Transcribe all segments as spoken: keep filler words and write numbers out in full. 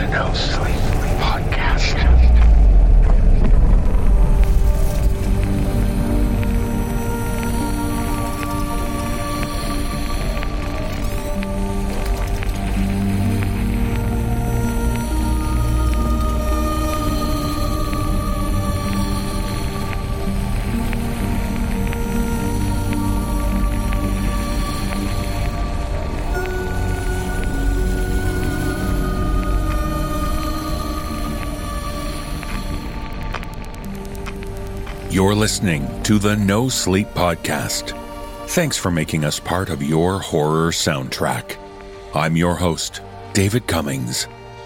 No Sleep Podcast. You're listening to the No Sleep Podcast. Thanks for making us part of your horror soundtrack. I'm your host, David Cummings.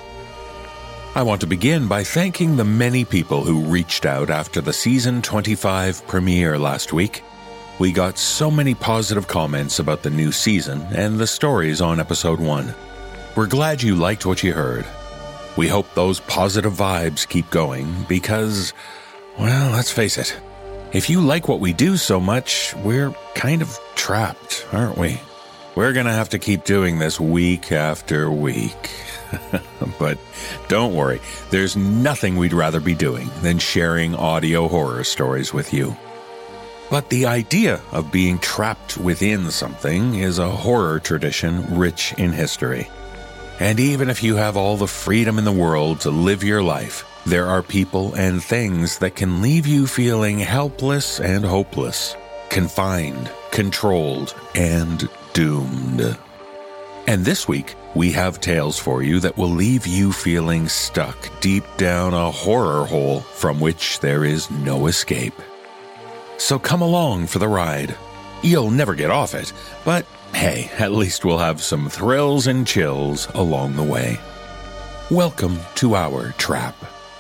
I want to begin by thanking the many people who reached out after the season twenty-five premiere last week. We got so many positive comments about the new season and the stories on episode one. We're glad you liked what you heard. We hope those positive vibes keep going because, well, let's face it, if you like what we do so much, we're kind of trapped, aren't we? We're going to have to keep doing this week after week. But don't worry, there's nothing we'd rather be doing than sharing audio horror stories with you. But the idea of being trapped within something is a horror tradition rich in history. And even if you have all the freedom in the world to live your life, there are people and things that can leave you feeling helpless and hopeless, confined, controlled, and doomed. And this week, we have tales for you that will leave you feeling stuck deep down a horror hole from which there is no escape. So come along for the ride. You'll never get off it, but hey, at least we'll have some thrills and chills along the way. Welcome to our trap.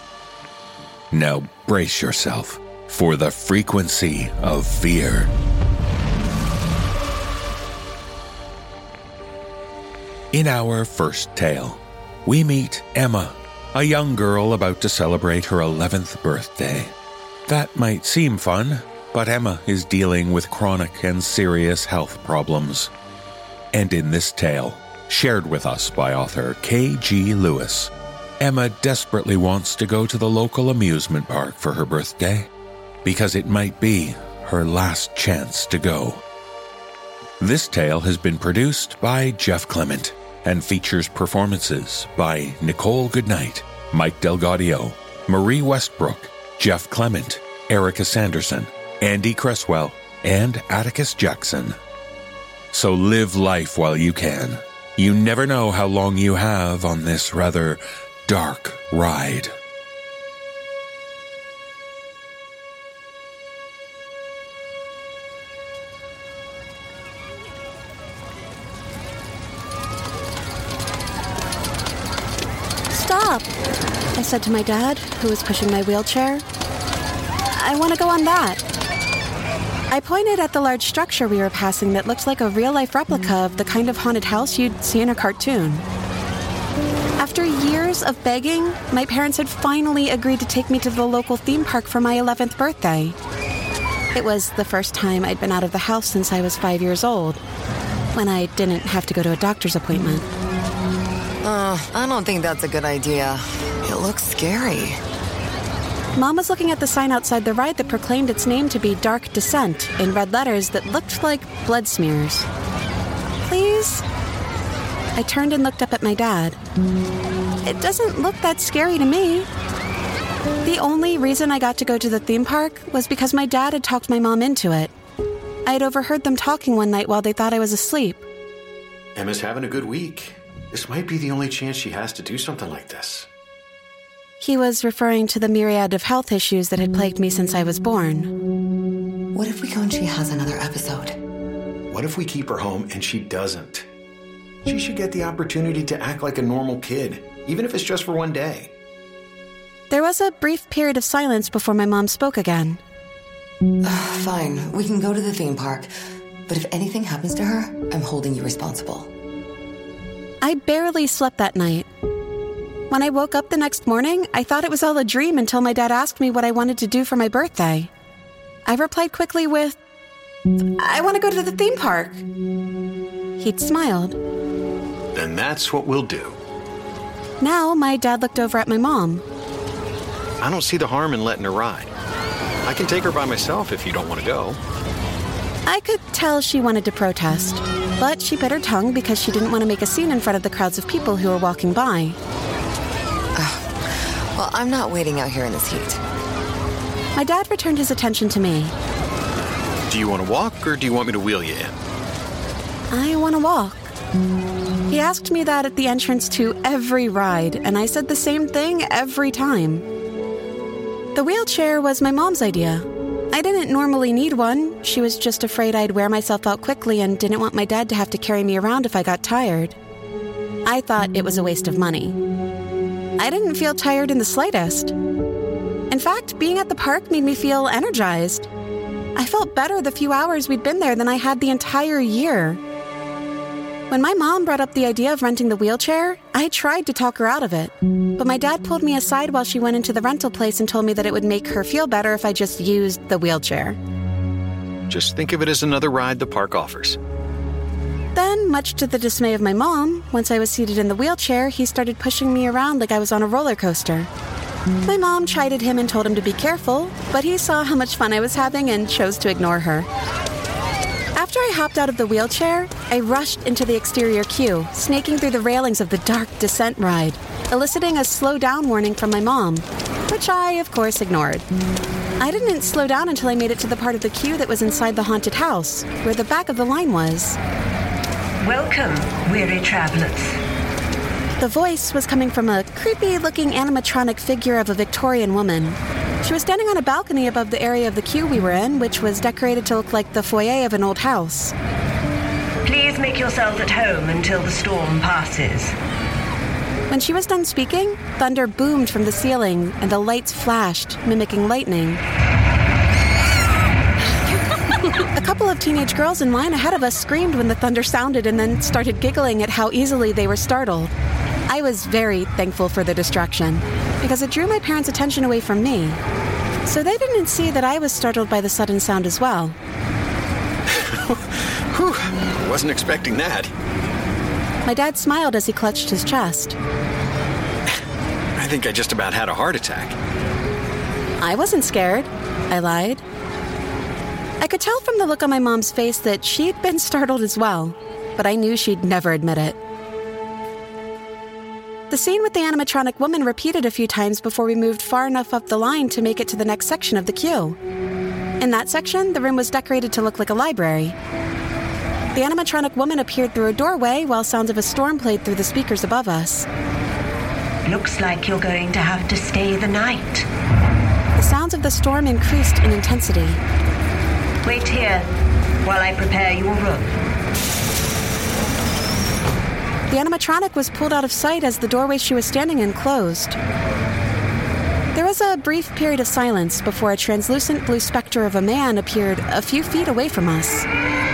Now brace yourself for the frequency of fear. In our first tale, we meet Emma, a young girl about to celebrate her eleventh birthday. That might seem fun, but Emma is dealing with chronic and serious health problems. And in this tale, shared with us by author K G Lewis, Emma desperately wants to go to the local amusement park for her birthday, because it might be her last chance to go. This tale has been produced by Jeff Clement and features performances by Nicole Goodnight, Mike Delgadio, Marie Westbrook, Jeff Clement, Erica Sanderson, Andy Cresswell, and Atticus Jackson. So live life while you can. You never know how long you have on this rather dark ride. Stop, I said to my dad, who was pushing my wheelchair. I want to go on that. I pointed at the large structure we were passing that looked like a real-life replica of the kind of haunted house you'd see in a cartoon. After years of begging, my parents had finally agreed to take me to the local theme park for my eleventh birthday. It was the first time I'd been out of the house since I was five years old, when I didn't have to go to a doctor's appointment. Uh, I don't think that's a good idea. It looks scary. Mom was looking at the sign outside the ride that proclaimed its name to be Dark Descent in red letters that looked like blood smears. Please? I turned and looked up at my dad. It doesn't look that scary to me. The only reason I got to go to the theme park was because my dad had talked my mom into it. I had overheard them talking one night while they thought I was asleep. Emma's having a good week. This might be the only chance she has to do something like this. He was referring to the myriad of health issues that had plagued me since I was born. What if we go and she has another episode? What if we keep her home and she doesn't? She should get the opportunity to act like a normal kid, even if it's just for one day. There was a brief period of silence before my mom spoke again. Uh, fine, we can go to the theme park. But if anything happens to her, I'm holding you responsible. I barely slept that night. When I woke up the next morning, I thought it was all a dream until my dad asked me what I wanted to do for my birthday. I replied quickly with, I want to go to the theme park. He'd smiled. Then that's what we'll do. Now, my dad looked over at my mom. I don't see the harm in letting her ride. I can take her by myself if you don't want to go. I could tell she wanted to protest, but she bit her tongue because she didn't want to make a scene in front of the crowds of people who were walking by. Uh, well, I'm not waiting out here in this heat. My dad returned his attention to me. Do you want to walk, or do you want me to wheel you in? I want to walk. He asked me that at the entrance to every ride, and I said the same thing every time. The wheelchair was my mom's idea. I didn't normally need one. She was just afraid I'd wear myself out quickly and didn't want my dad to have to carry me around if I got tired. I thought it was a waste of money. I didn't feel tired in the slightest. In fact, being at the park made me feel energized. I felt better the few hours we'd been there than I had the entire year. When my mom brought up the idea of renting the wheelchair, I tried to talk her out of it. But my dad pulled me aside while she went into the rental place and told me that it would make her feel better if I just used the wheelchair. Just think of it as another ride the park offers. Then, much to the dismay of my mom, once I was seated in the wheelchair, he started pushing me around like I was on a roller coaster. My mom chided him and told him to be careful, but he saw how much fun I was having and chose to ignore her. After I hopped out of the wheelchair, I rushed into the exterior queue, snaking through the railings of the dark descent ride, eliciting a slow down warning from my mom, which I, of course, ignored. I didn't slow down until I made it to the part of the queue that was inside the haunted house, where the back of the line was. Welcome, weary travelers. The voice was coming from a creepy-looking animatronic figure of a Victorian woman. She was standing on a balcony above the area of the queue we were in, which was decorated to look like the foyer of an old house. Please make yourselves at home until the storm passes. When she was done speaking, thunder boomed from the ceiling and the lights flashed, mimicking lightning. A couple of teenage girls in line ahead of us screamed when the thunder sounded and then started giggling at how easily they were startled. I was very thankful for the distraction, because it drew my parents' attention away from me. So they didn't see that I was startled by the sudden sound as well. Whew, wasn't expecting that. My dad smiled as he clutched his chest. I think I just about had a heart attack. I wasn't scared, I lied. I could tell from the look on my mom's face that she'd been startled as well, but I knew she'd never admit it. The scene with the animatronic woman repeated a few times before we moved far enough up the line to make it to the next section of the queue. In that section, the room was decorated to look like a library. The animatronic woman appeared through a doorway while sounds of a storm played through the speakers above us. Looks like you're going to have to stay the night. The sounds of the storm increased in intensity. Wait here while I prepare your room. The animatronic was pulled out of sight as the doorway she was standing in closed. There was a brief period of silence before a translucent blue specter of a man appeared a few feet away from us.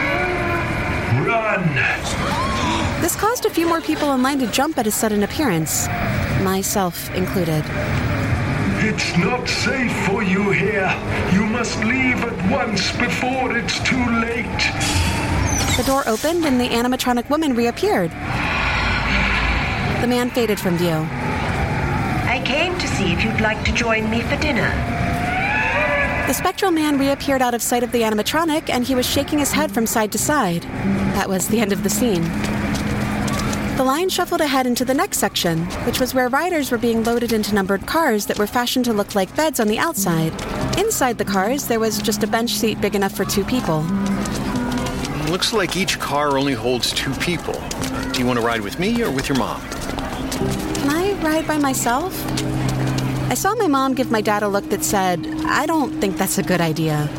Run! This caused a few more people in line to jump at his sudden appearance, myself included. It's not safe for you here. You must leave at once before it's too late. The door opened and the animatronic woman reappeared. The man faded from view. I came to see if you'd like to join me for dinner. The spectral man reappeared out of sight of the animatronic, and he was shaking his head from side to side. That was the end of the scene. The line shuffled ahead into the next section, which was where riders were being loaded into numbered cars that were fashioned to look like beds on the outside. Inside the cars, there was just a bench seat big enough for two people. Looks like each car only holds two people. Uh, do you want to ride with me or with your mom? Can I ride by myself? I saw my mom give my dad a look that said, I don't think that's a good idea.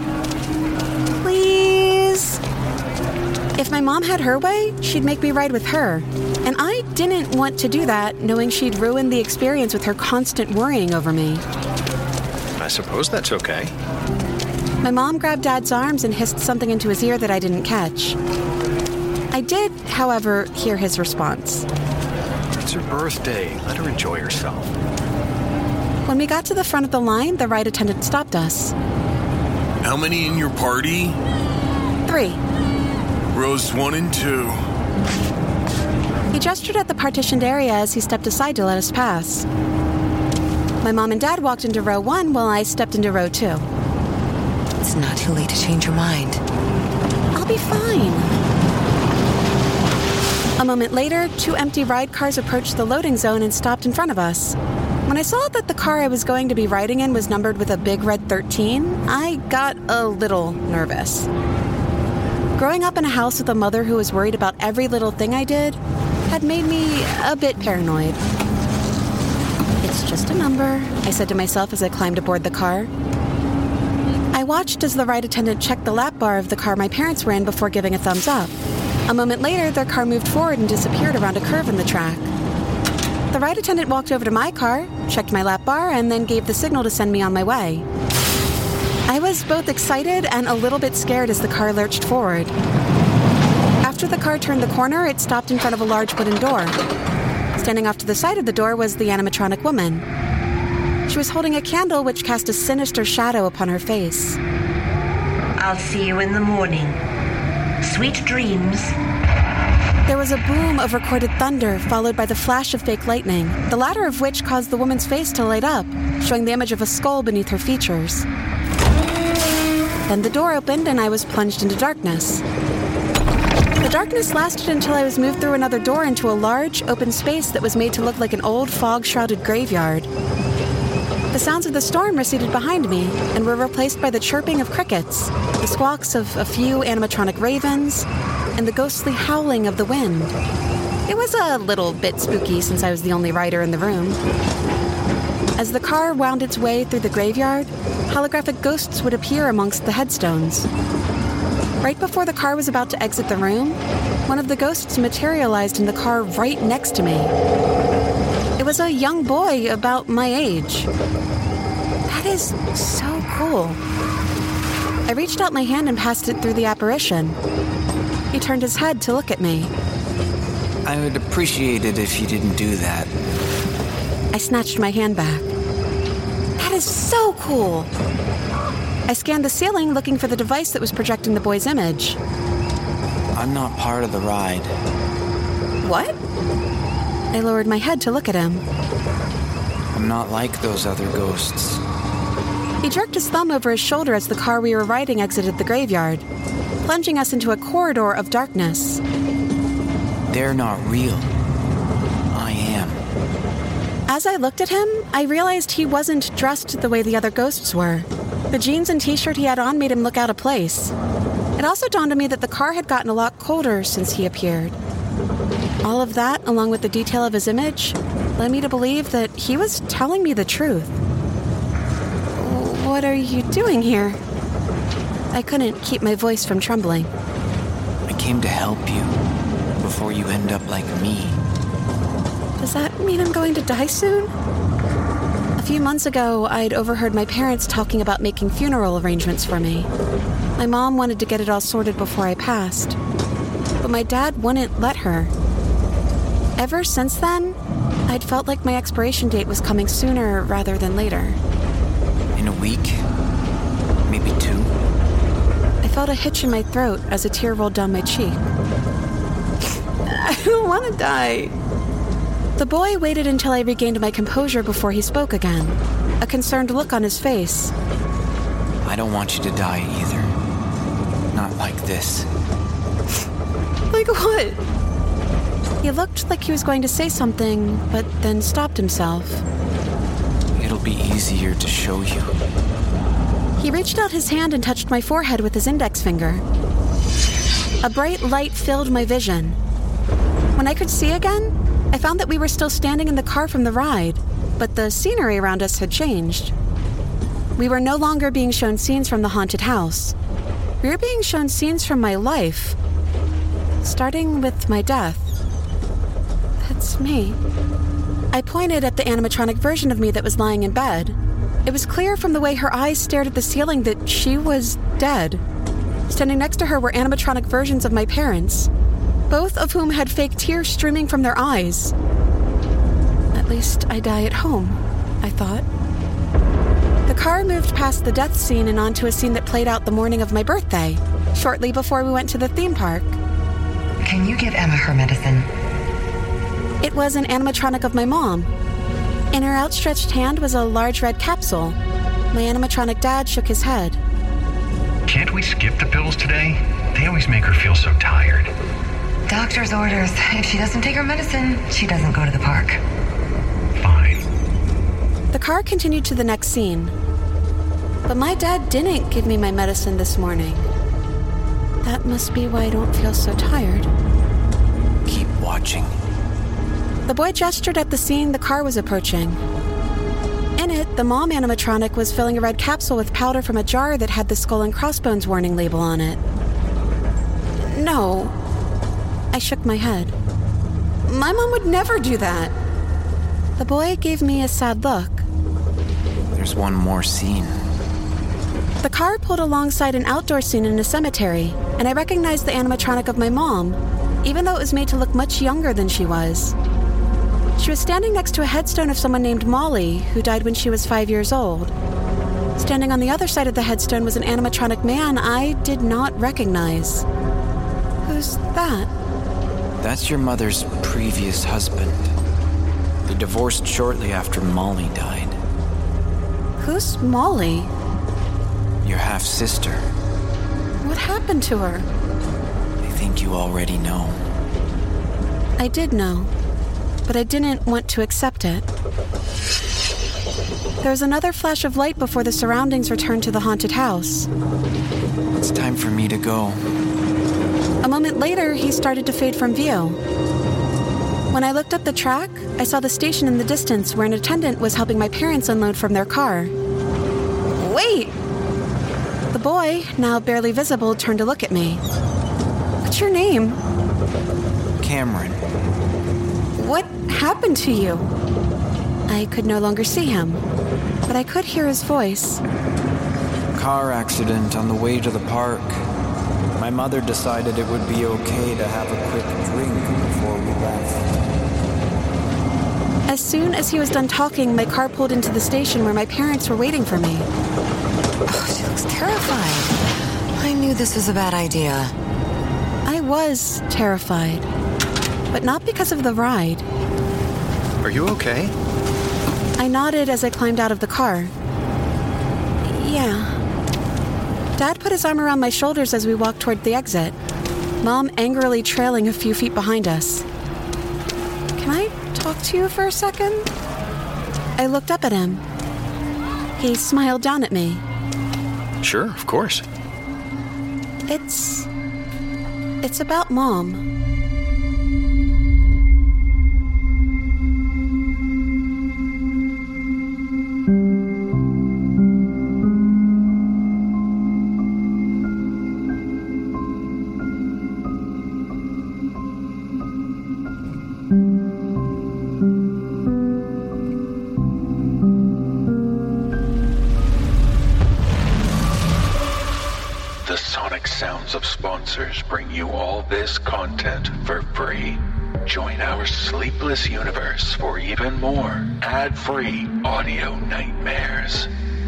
Please? If my mom had her way, she'd make me ride with her. And I didn't want to do that, knowing she'd ruin the experience with her constant worrying over me. I suppose that's okay. My mom grabbed Dad's arms and hissed something into his ear that I didn't catch. I did, however, hear his response. It's her birthday. Let her enjoy herself. When we got to the front of the line, the ride attendant stopped us. How many in your party? Three. Rows one and two. He gestured at the partitioned area as he stepped aside to let us pass. My mom and dad walked into row one while I stepped into row two. It's not too late to change your mind. I'll be fine. A moment later, two empty ride cars approached the loading zone and stopped in front of us. When I saw that the car I was going to be riding in was numbered with a big red thirteen, I got a little nervous. Growing up in a house with a mother who was worried about every little thing I did had made me a bit paranoid. It's just a number, I said to myself as I climbed aboard the car. I watched as the ride attendant checked the lap bar of the car my parents were in before giving a thumbs up. A moment later, their car moved forward and disappeared around a curve in the track. The ride attendant walked over to my car, checked my lap bar, and then gave the signal to send me on my way. I was both excited and a little bit scared as the car lurched forward. After the car turned the corner, it stopped in front of a large wooden door. Standing off to the side of the door was the animatronic woman. She was holding a candle which cast a sinister shadow upon her face. I'll see you in the morning. Sweet dreams. There was a boom of recorded thunder, followed by the flash of fake lightning, the latter of which caused the woman's face to light up, showing the image of a skull beneath her features. Then the door opened and I was plunged into darkness. The darkness lasted until I was moved through another door into a large, open space that was made to look like an old, fog-shrouded graveyard. The sounds of the storm receded behind me and were replaced by the chirping of crickets, the squawks of a few animatronic ravens, and the ghostly howling of the wind. It was a little bit spooky since I was the only rider in the room. As the car wound its way through the graveyard, holographic ghosts would appear amongst the headstones. Right before the car was about to exit the room, one of the ghosts materialized in the car right next to me. It was a young boy about my age. That is so cool. I reached out my hand and passed it through the apparition. He turned his head to look at me. I would appreciate it if you didn't do that. I snatched my hand back. That is so cool. I scanned the ceiling looking for the device that was projecting the boy's image. I'm not part of the ride. What? I lowered my head to look at him. I'm not like those other ghosts. He jerked his thumb over his shoulder as the car we were riding exited the graveyard, plunging us into a corridor of darkness. They're not real. I am. As I looked at him, I realized he wasn't dressed the way the other ghosts were. The jeans and t-shirt he had on made him look out of place. It also dawned on me that the car had gotten a lot colder since he appeared. All of that, along with the detail of his image, led me to believe that he was telling me the truth. What are you doing here? I couldn't keep my voice from trembling. I came to help you before you end up like me. Does that mean I'm going to die soon? A few months ago, I'd overheard my parents talking about making funeral arrangements for me. My mom wanted to get it all sorted before I passed, but my dad wouldn't let her. Ever since then, I'd felt like my expiration date was coming sooner rather than later. In a week? Maybe two? I felt a hitch in my throat as a tear rolled down my cheek. I don't want to die. The boy waited until I regained my composure before he spoke again, a concerned look on his face. I don't want you to die either. Not like this. Like what? He looked like he was going to say something, but then stopped himself. It'll be easier to show you. He reached out his hand and touched my forehead with his index finger. A bright light filled my vision. When I could see again, I found that we were still standing in the car from the ride, but the scenery around us had changed. We were no longer being shown scenes from the haunted house. We were being shown scenes from my life, starting with my death. That's me. I pointed at the animatronic version of me that was lying in bed. It was clear from the way her eyes stared at the ceiling that she was dead. Standing next to her were animatronic versions of my parents, both of whom had fake tears streaming from their eyes. At least I die at home, I thought. The car moved past the death scene and onto a scene that played out the morning of my birthday, shortly before we went to the theme park. Can you give Emma her medicine? It was an animatronic of my mom. In her outstretched hand was a large red capsule. My animatronic dad shook his head. Can't we skip the pills today? They always make her feel so tired. Doctor's orders. If she doesn't take her medicine, she doesn't go to the park. Fine. The car continued to the next scene. But my dad didn't give me my medicine this morning. That must be why I don't feel so tired. Keep watching. The boy gestured at the scene the car was approaching. In it, the mom animatronic was filling a red capsule with powder from a jar that had the skull and crossbones warning label on it. No. I shook my head. My mom would never do that. The boy gave me a sad look. There's one more scene. The car pulled alongside an outdoor scene in a cemetery, and I recognized the animatronic of my mom, even though it was made to look much younger than she was. She was standing next to a headstone of someone named Molly, who died when she was five years old. Standing on the other side of the headstone was an animatronic man I did not recognize. Who's that? That's your mother's previous husband. They divorced shortly after Molly died. Who's Molly? Your half-sister. What happened to her? I think you already know. I did know, but I didn't want to accept it. There was another flash of light before the surroundings returned to the haunted house. It's time for me to go. A moment later, he started to fade from view. When I looked up the track, I saw the station in the distance where an attendant was helping my parents unload from their car. Wait! The boy, now barely visible, turned to look at me. What's your name? Cameron. What happened to you? I could no longer see him, but I could hear his voice. Car accident on the way to the park. My mother decided it would be okay to have a quick drink before we left. As soon as he was done talking, my car pulled into the station where my parents were waiting for me. Oh, she looks terrified. I knew this was a bad idea. I was terrified, but not because of the ride. Are you okay? I nodded as I climbed out of the car. Yeah. Dad put his arm around my shoulders as we walked toward the exit, Mom angrily trailing a few feet behind us. Can I talk to you for a second? I looked up at him. He smiled down at me. Sure, of course. It's... It's about Mom. The sonic sounds of sponsors bring you all this content for free. Join our sleepless universe for even more ad-free audio nightmares.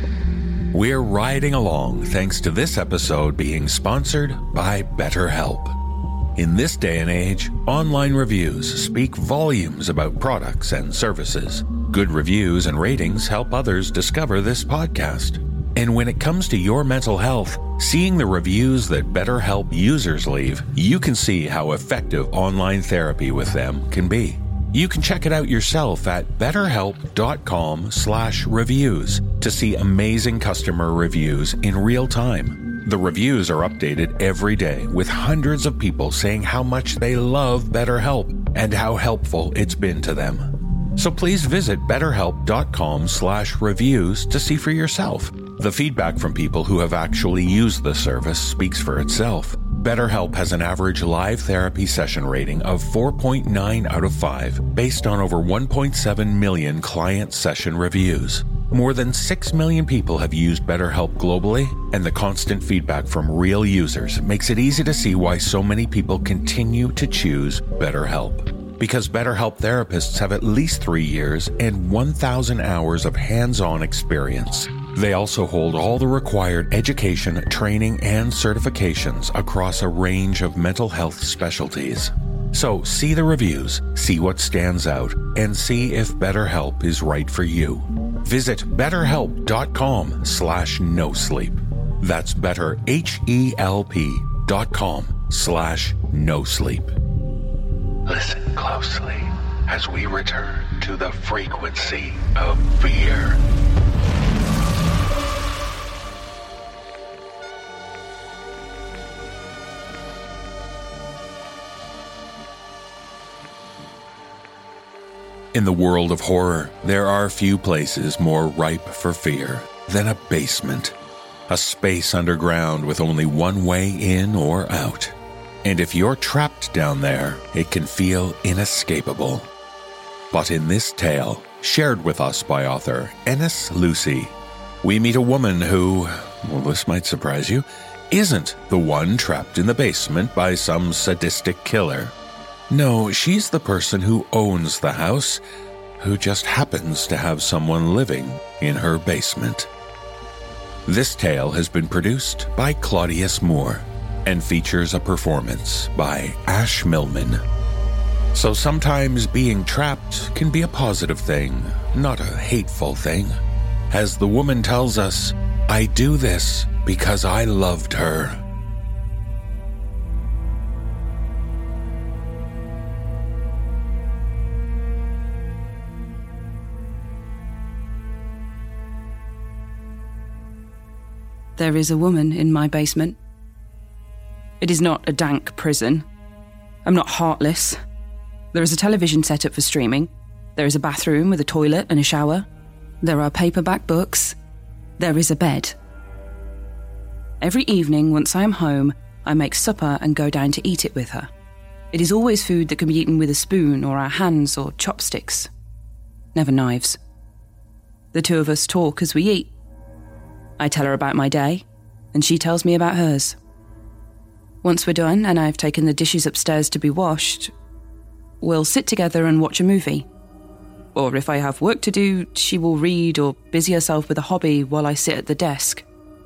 We're riding along thanks to this episode being sponsored by BetterHelp. In this day and age, online reviews speak volumes about products and services. Good reviews and ratings help others discover this podcast. And when it comes to your mental health, seeing the reviews that BetterHelp users leave, you can see how effective online therapy with them can be. You can check it out yourself at betterhelp.com slash reviews to see amazing customer reviews in real time. The reviews are updated every day with hundreds of people saying how much they love BetterHelp and how helpful it's been to them. So please visit betterhelp.com slash reviews to see for yourself. The feedback from people who have actually used the service speaks for itself. BetterHelp has an average live therapy session rating of four point nine out of five based on over one point seven million client session reviews. More than six million people have used BetterHelp globally, and the constant feedback from real users makes it easy to see why so many people continue to choose BetterHelp. Because BetterHelp therapists have at least three years and one thousand hours of hands-on experience. They also hold all the required education, training, and certifications across a range of mental health specialties. So see the reviews, see what stands out, and see if BetterHelp is right for you. Visit betterhelp.com slash no sleep. That's better, H E L P dot com slash no sleep. Listen closely as we return to the frequency of fear. In the world of horror, there are few places more ripe for fear than a basement. A space underground with only one way in or out. And if you're trapped down there, it can feel inescapable. But in this tale, shared with us by author Ennis Lucy, we meet a woman who, well, this might surprise you, isn't the one trapped in the basement by some sadistic killer. No, she's the person who owns the house, who just happens to have someone living in her basement. This tale has been produced by Claudius Moore and features a performance by Ash Millman. So sometimes being trapped can be a positive thing, not a hateful thing. As the woman tells us, I do this because I loved her. There is a woman in my basement. It is not a dank prison. I'm not heartless. There is a television set up for streaming. There is a bathroom with a toilet and a shower. There are paperback books. There is a bed. Every evening, once I am home, I make supper and go down to eat it with her. It is always food that can be eaten with a spoon or our hands or chopsticks. Never knives. The two of us talk as we eat. I tell her about my day, and she tells me about hers. Once we're done and I've taken the dishes upstairs to be washed, we'll sit together and watch a movie. Or if I have work to do, she will read or busy herself with a hobby while I sit at the desk.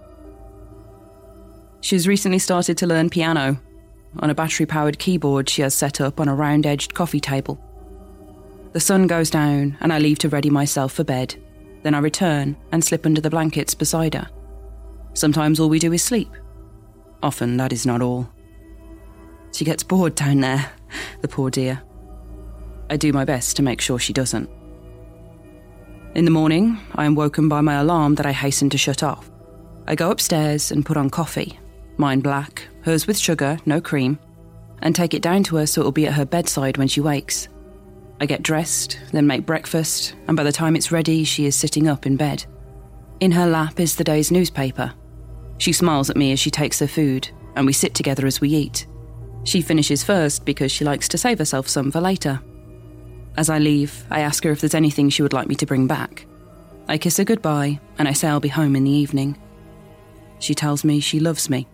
She's recently started to learn piano on a battery-powered keyboard she has set up on a round-edged coffee table. The sun goes down and I leave to ready myself for bed. Then I return and slip under the blankets beside her. Sometimes all we do is sleep. Often that is not all. She gets bored down there, the poor dear. I do my best to make sure she doesn't. In the morning, I am woken by my alarm that I hasten to shut off. I go upstairs and put on coffee, mine black, hers with sugar, no cream, and take it down to her so it will be at her bedside when she wakes. I get dressed, then make breakfast, and by the time it's ready, she is sitting up in bed. In her lap is the day's newspaper. She smiles at me as she takes her food, and we sit together as we eat. She finishes first because she likes to save herself some for later. As I leave, I ask her if there's anything she would like me to bring back. I kiss her goodbye, and I say I'll be home in the evening. She tells me she loves me.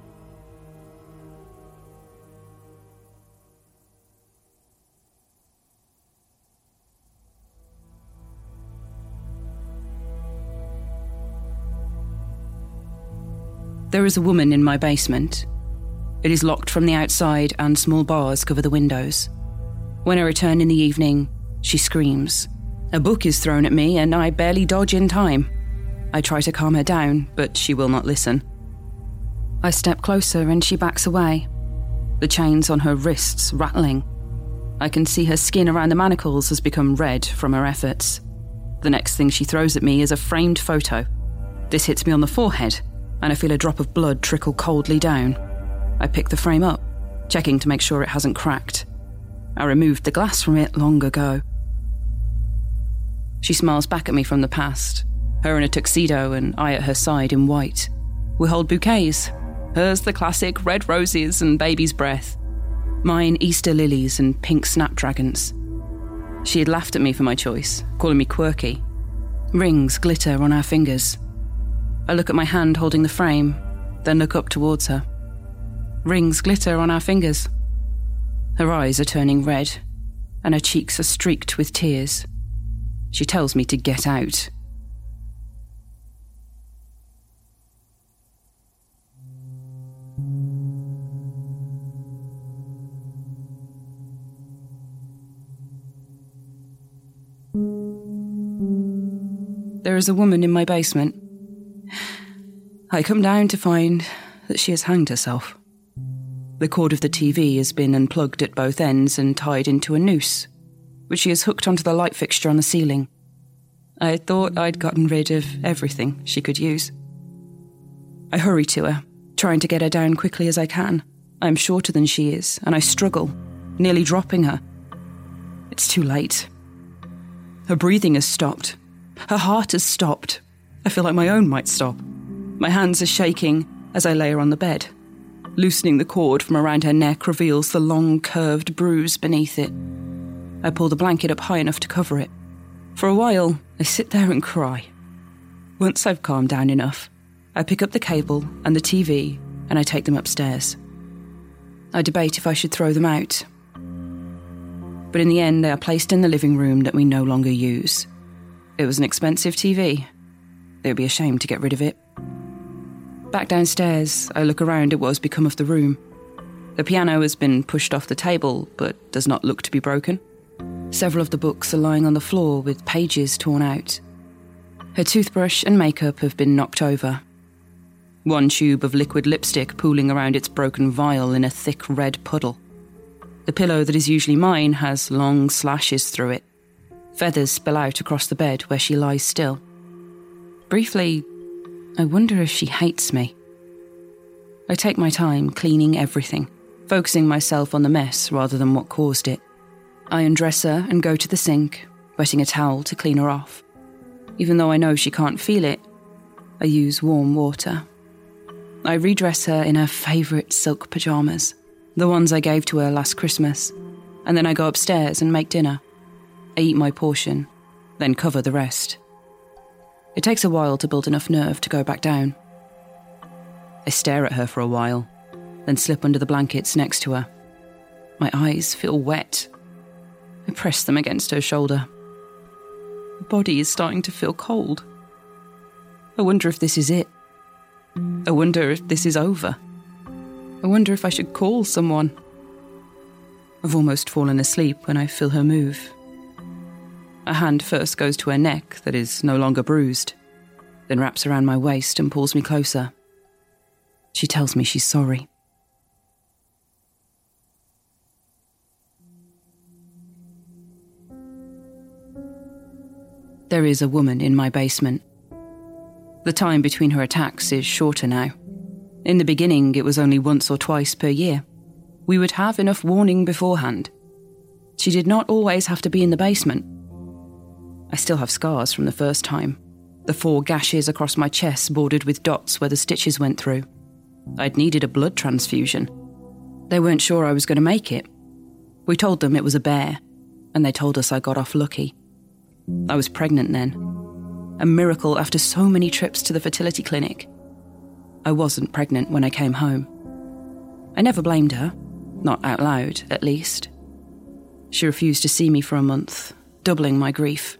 There is a woman in my basement. It is locked from the outside and small bars cover the windows. When I return in the evening, she screams. A book is thrown at me and I barely dodge in time. I try to calm her down, but she will not listen. I step closer and she backs away, the chains on her wrists rattling. I can see her skin around the manacles has become red from her efforts. The next thing she throws at me is a framed photo. This hits me on the forehead, and I feel a drop of blood trickle coldly down. I pick the frame up, checking to make sure it hasn't cracked. I removed the glass from it long ago. She smiles back at me from the past, her in a tuxedo and I at her side in white. We hold bouquets, hers the classic red roses and baby's breath, mine Easter lilies and pink snapdragons. She had laughed at me for my choice, calling me quirky. Rings glitter on our fingers. I look at my hand holding the frame, then look up towards her. Rings glitter on our fingers. Her eyes are turning red, and her cheeks are streaked with tears. She tells me to get out. There is a woman in my basement. I come down to find that she has hanged herself. The cord of the T V has been unplugged at both ends and tied into a noose, which she has hooked onto the light fixture on the ceiling. I thought I'd gotten rid of everything she could use. I hurry to her, trying to get her down quickly as I can. I am shorter than she is, and I struggle, nearly dropping her. It's too late. Her breathing has stopped. Her heart has stopped. I feel like my own might stop. My hands are shaking as I lay her on the bed. Loosening the cord from around her neck reveals the long, curved bruise beneath it. I pull the blanket up high enough to cover it. For a while, I sit there and cry. Once I've calmed down enough, I pick up the cable and the T V and I take them upstairs. I debate if I should throw them out. But in the end, they are placed in the living room that we no longer use. It was an expensive T V. They would be ashamed to get rid of it. Back downstairs, I look around at what has become of the room. The piano has been pushed off the table, but does not look to be broken. Several of the books are lying on the floor with pages torn out. Her toothbrush and makeup have been knocked over. One tube of liquid lipstick pooling around its broken vial in a thick red puddle. The pillow that is usually mine has long slashes through it. Feathers spill out across the bed where she lies still. Briefly, I wonder if she hates me. I take my time cleaning everything, focusing myself on the mess rather than what caused it. I undress her and go to the sink, wetting a towel to clean her off. Even though I know she can't feel it, I use warm water. I redress her in her favourite silk pyjamas, the ones I gave to her last Christmas, and then I go upstairs and make dinner. I eat my portion, then cover the rest. It takes a while to build enough nerve to go back down. I stare at her for a while, then slip under the blankets next to her. My eyes feel wet. I press them against her shoulder. Her body is starting to feel cold. I wonder if this is it. I wonder if this is over. I wonder if I should call someone. I've almost fallen asleep when I feel her move. A hand first goes to her neck that is no longer bruised, then wraps around my waist and pulls me closer. She tells me she's sorry. There is a woman in my basement. The time between her attacks is shorter now. In the beginning, it was only once or twice per year. We would have enough warning beforehand. She did not always have to be in the basement. I still have scars from the first time. The four gashes across my chest bordered with dots where the stitches went through. I'd needed a blood transfusion. They weren't sure I was going to make it. We told them it was a bear, and they told us I got off lucky. I was pregnant then. A miracle after so many trips to the fertility clinic. I wasn't pregnant when I came home. I never blamed her, not out loud, at least. She refused to see me for a month, doubling my grief.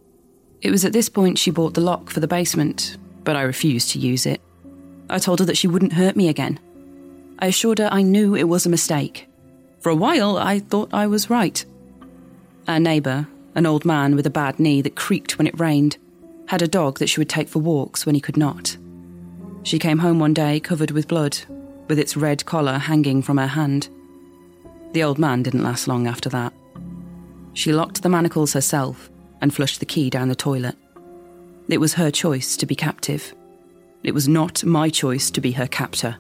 It was at this point she bought the lock for the basement, but I refused to use it. I told her that she wouldn't hurt me again. I assured her I knew it was a mistake. For a while, I thought I was right. Our neighbour, an old man with a bad knee that creaked when it rained, had a dog that she would take for walks when he could not. She came home one day covered with blood, with its red collar hanging from her hand. The old man didn't last long after that. She locked the manacles herself and flushed the key down the toilet. It was her choice to be captive. It was not my choice to be her captor.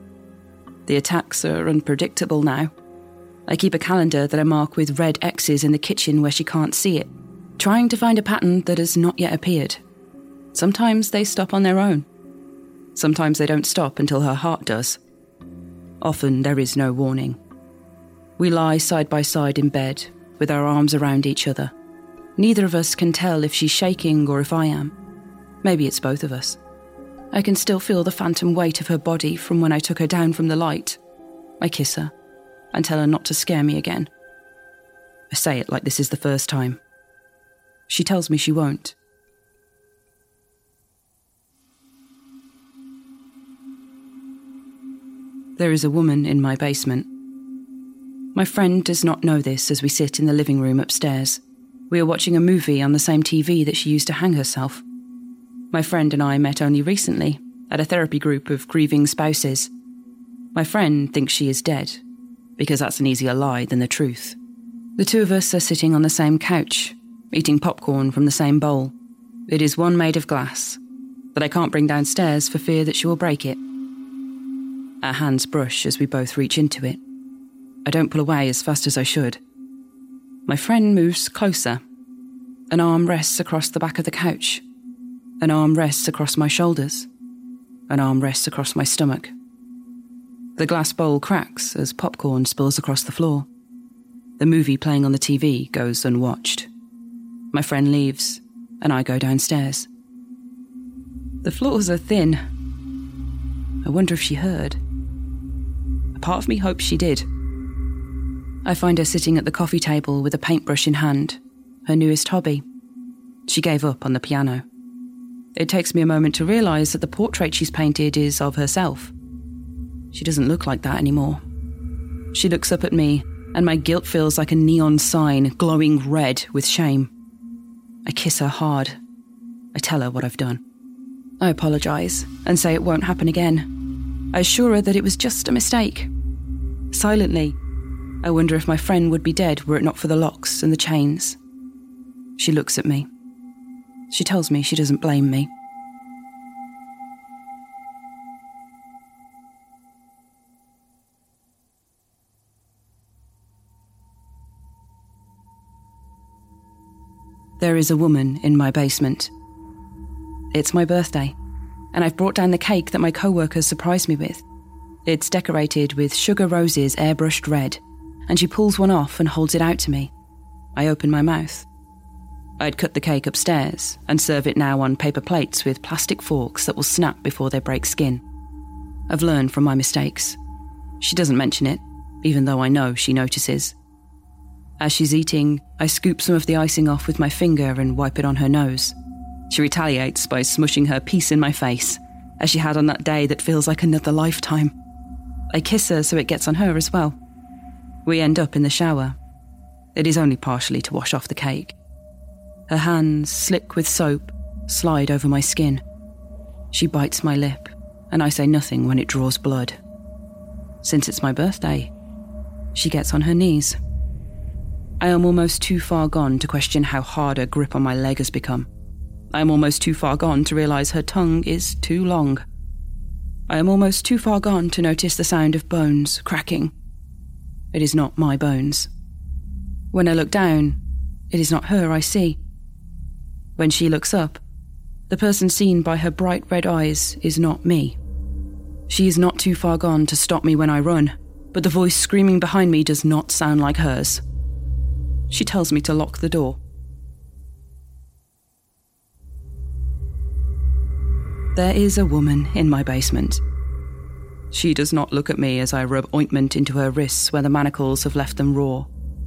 The attacks are unpredictable now. I keep a calendar that I mark with red X's in the kitchen where she can't see it, trying to find a pattern that has not yet appeared. Sometimes they stop on their own. Sometimes they don't stop until her heart does. Often there is no warning. We lie side by side in bed, with our arms around each other. Neither of us can tell if she's shaking or if I am. Maybe it's both of us. I can still feel the phantom weight of her body from when I took her down from the light. I kiss her and tell her not to scare me again. I say it like this is the first time. She tells me she won't. There is a woman in my basement. My friend does not know this as we sit in the living room upstairs. We are watching a movie on the same T V that she used to hang herself. My friend and I met only recently at a therapy group of grieving spouses. My friend thinks she is dead, because that's an easier lie than the truth. The two of us are sitting on the same couch, eating popcorn from the same bowl. It is one made of glass that I can't bring downstairs for fear that she will break it. Our hands brush as we both reach into it. I don't pull away as fast as I should. My friend moves closer. An arm rests across the back of the couch. An arm rests across my shoulders. An arm rests across my stomach. The glass bowl cracks as popcorn spills across the floor. The movie playing on the T V goes unwatched. My friend leaves, and I go downstairs. The floors are thin. I wonder if she heard. A part of me hopes she did. I find her sitting at the coffee table with a paintbrush in hand, her newest hobby. She gave up on the piano. It takes me a moment to realise that the portrait she's painted is of herself. She doesn't look like that anymore. She looks up at me, and my guilt feels like a neon sign glowing red with shame. I kiss her hard. I tell her what I've done. I apologise and say it won't happen again. I assure her that it was just a mistake. Silently, I wonder if my friend would be dead were it not for the locks and the chains. She looks at me. She tells me she doesn't blame me. There is a woman in my basement. It's my birthday, and I've brought down the cake that my co-workers surprised me with. It's decorated with sugar roses airbrushed red, and she pulls one off and holds it out to me. I open my mouth. I'd cut the cake upstairs and serve it now on paper plates with plastic forks that will snap before they break skin. I've learned from my mistakes. She doesn't mention it, even though I know she notices. As she's eating, I scoop some of the icing off with my finger and wipe it on her nose. She retaliates by smushing her piece in my face, as she had on that day that feels like another lifetime. I kiss her so it gets on her as well. We end up in the shower. It is only partially to wash off the cake. Her hands, slick with soap, slide over my skin. She bites my lip, and I say nothing when it draws blood. Since it's my birthday, she gets on her knees. I am almost too far gone to question how hard her grip on my leg has become. I am almost too far gone to realise her tongue is too long. I am almost too far gone to notice the sound of bones cracking. It is not my bones. When I look down, it is not her I see. When she looks up, the person seen by her bright red eyes is not me. She is not too far gone to stop me when I run, but the voice screaming behind me does not sound like hers. She tells me to lock the door. There is a woman in my basement. She does not look at me as I rub ointment into her wrists where the manacles have left them raw.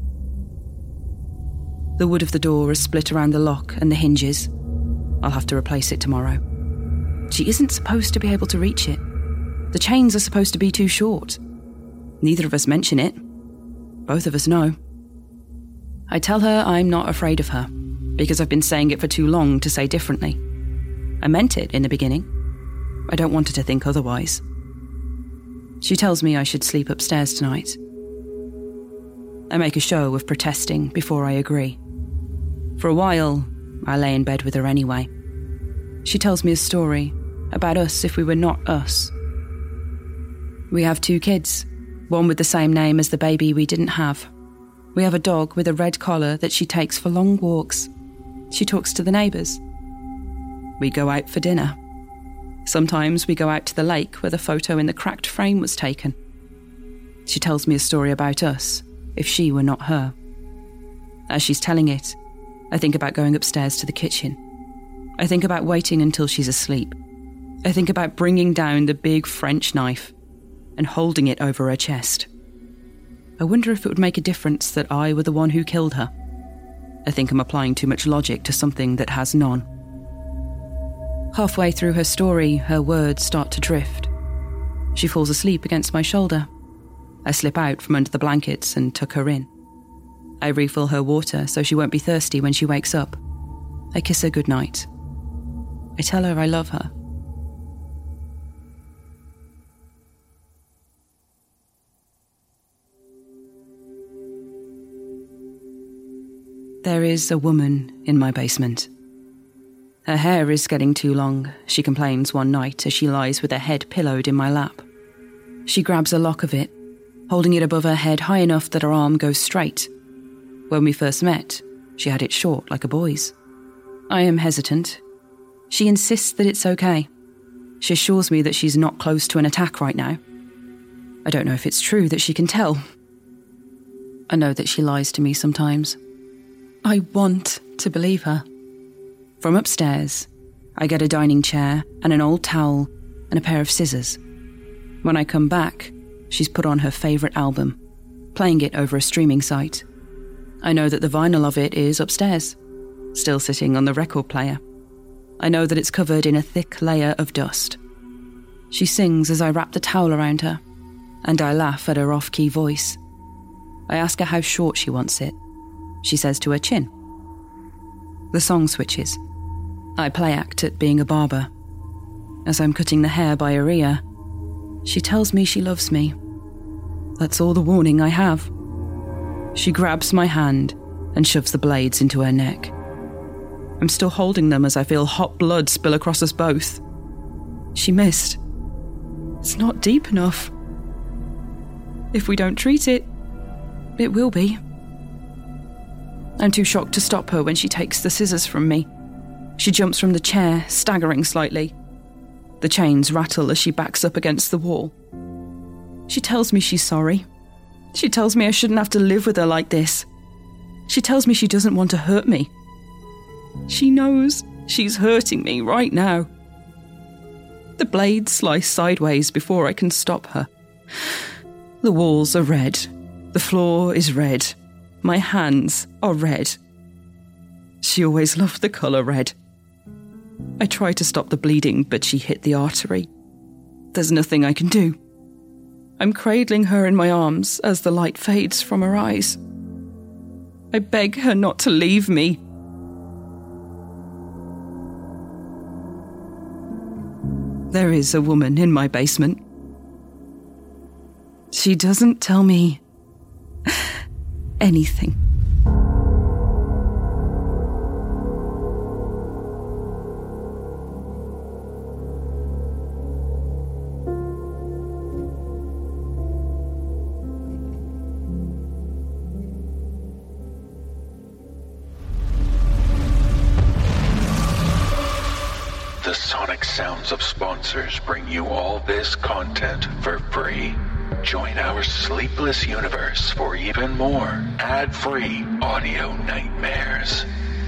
The wood of the door is split around the lock and the hinges. I'll have to replace it tomorrow. She isn't supposed to be able to reach it. The chains are supposed to be too short. Neither of us mention it. Both of us know. I tell her I'm not afraid of her, because I've been saying it for too long to say differently. I meant it in the beginning. I don't want her to think otherwise. She tells me I should sleep upstairs tonight. I make a show of protesting before I agree. For a while, I lay in bed with her anyway. She tells me a story about us if we were not us. We have two kids, one with the same name as the baby we didn't have. We have a dog with a red collar that she takes for long walks. She talks to the neighbours. We go out for dinner. Sometimes we go out to the lake where the photo in the cracked frame was taken. She tells me a story about us, if she were not her. As she's telling it, I think about going upstairs to the kitchen. I think about waiting until she's asleep. I think about bringing down the big French knife and holding it over her chest. I wonder if it would make a difference that I were the one who killed her. I think I'm applying too much logic to something that has none. Halfway through her story, her words start to drift. She falls asleep against my shoulder. I slip out from under the blankets and tuck her in. I refill her water so she won't be thirsty when she wakes up. I kiss her goodnight. I tell her I love her. There is a woman in my basement. Her hair is getting too long, she complains one night as she lies with her head pillowed in my lap. She grabs a lock of it, holding it above her head high enough that her arm goes straight. When we first met, she had it short like a boy's. I am hesitant. She insists that it's okay. She assures me that she's not close to an attack right now. I don't know if it's true that she can tell. I know that she lies to me sometimes. I want to believe her. From upstairs, I get a dining chair and an old towel and a pair of scissors. When I come back, she's put on her favourite album, playing it over a streaming site. I know that the vinyl of it is upstairs, still sitting on the record player. I know that it's covered in a thick layer of dust. She sings as I wrap the towel around her, and I laugh at her off-key voice. I ask her how short she wants it. She says to her chin. The song switches. I play act at being a barber. As I'm cutting the hair by her ear, she tells me she loves me. That's all the warning I have. She grabs my hand and shoves the blades into her neck. I'm still holding them as I feel hot blood spill across us both. She missed. It's not deep enough. If we don't treat it, it will be. I'm too shocked to stop her when she takes the scissors from me. She jumps from the chair, staggering slightly. The chains rattle as she backs up against the wall. She tells me she's sorry. She tells me I shouldn't have to live with her like this. She tells me she doesn't want to hurt me. She knows she's hurting me right now. The blades slice sideways before I can stop her. The walls are red. The floor is red. My hands are red. She always loved the colour red. I try to stop the bleeding, but she hit the artery. There's nothing I can do. I'm cradling her in my arms as the light fades from her eyes. I beg her not to leave me. There is a woman in my basement. She doesn't tell me anything. The sonic sounds of sponsors bring you all this content for free. Join our sleepless universe for even more ad-free audio nightmares.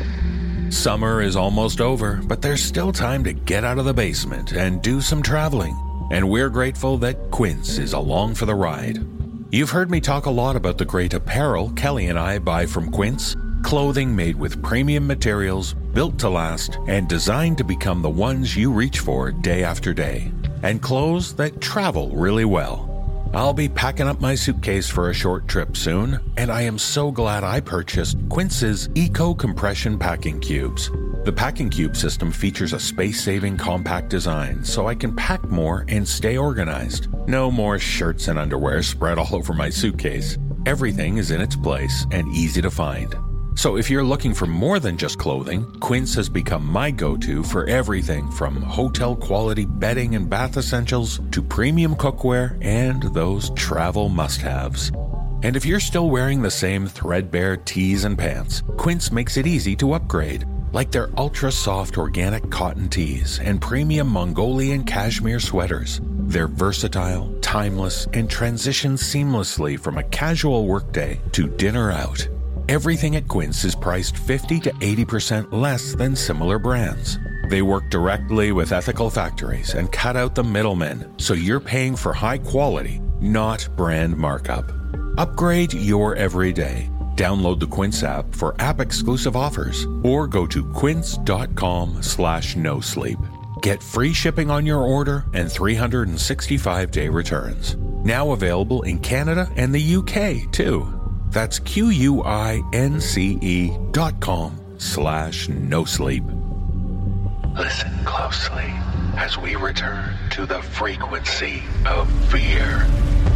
Summer is almost over, but there's still time to get out of the basement and do some traveling. And we're grateful that Quince is along for the ride. You've heard me talk a lot about the great apparel Kelly and I buy from Quince. Clothing made with premium materials, built to last, and designed to become the ones you reach for day after day. And clothes that travel really well. I'll be packing up my suitcase for a short trip soon, and I am so glad I purchased Quince's Eco Compression Packing Cubes. The packing cube system features a space-saving compact design, so I can pack more and stay organized. No more shirts and underwear spread all over my suitcase. Everything is in its place and easy to find. So if you're looking for more than just clothing, Quince has become my go-to for everything from hotel-quality bedding and bath essentials to premium cookware and those travel must-haves. And if you're still wearing the same threadbare tees and pants, Quince makes it easy to upgrade, like their ultra-soft organic cotton tees and premium Mongolian cashmere sweaters. They're versatile, timeless, and transition seamlessly from a casual workday to dinner out. Everything at Quince is priced fifty to eighty percent less than similar brands. They work directly with ethical factories and cut out the middlemen, so you're paying for high quality, not brand markup. Upgrade your everyday. Download the Quince app for app-exclusive offers or go to quince.com slash no sleep. Get free shipping on your order and three hundred sixty-five day returns. Now available in Canada and the U K, too. That's Q-U-I-N-C-E dot com slash no sleep. Listen closely as we return to the frequency of fear.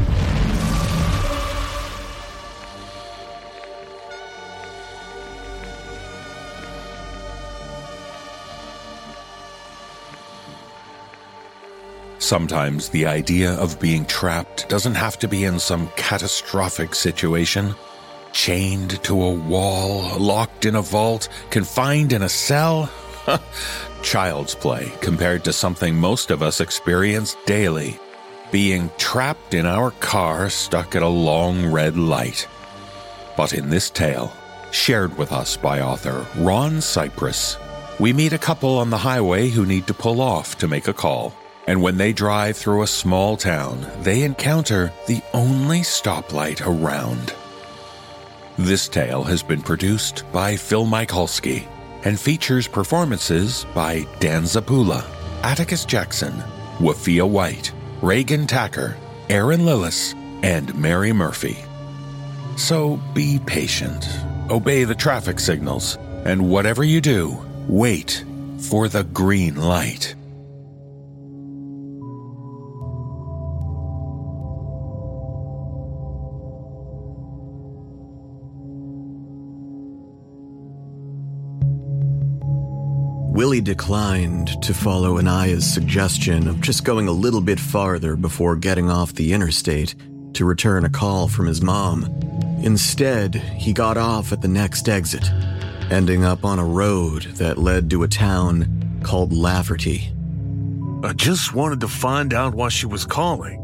Sometimes the idea of being trapped doesn't have to be in some catastrophic situation. Chained to a wall, locked in a vault, confined in a cell? Child's play compared to something most of us experience daily. Being trapped in our car stuck at a long red light. But in this tale, shared with us by author Ron Cypress, we meet a couple on the highway who need to pull off to make a call. And when they drive through a small town, they encounter the only stoplight around. This tale has been produced by Phil Michalski and features performances by Dan Zapula, Atticus Jackson, Wafia White, Reagan Tacker, Aaron Lillis, and Mary Murphy. So be patient, obey the traffic signals, and whatever you do, wait for the green light. Willie declined to follow Anaya's suggestion of just going a little bit farther before getting off the interstate to return a call from his mom. Instead, he got off at the next exit, ending up on a road that led to a town called Lafferty. I just wanted to find out why she was calling.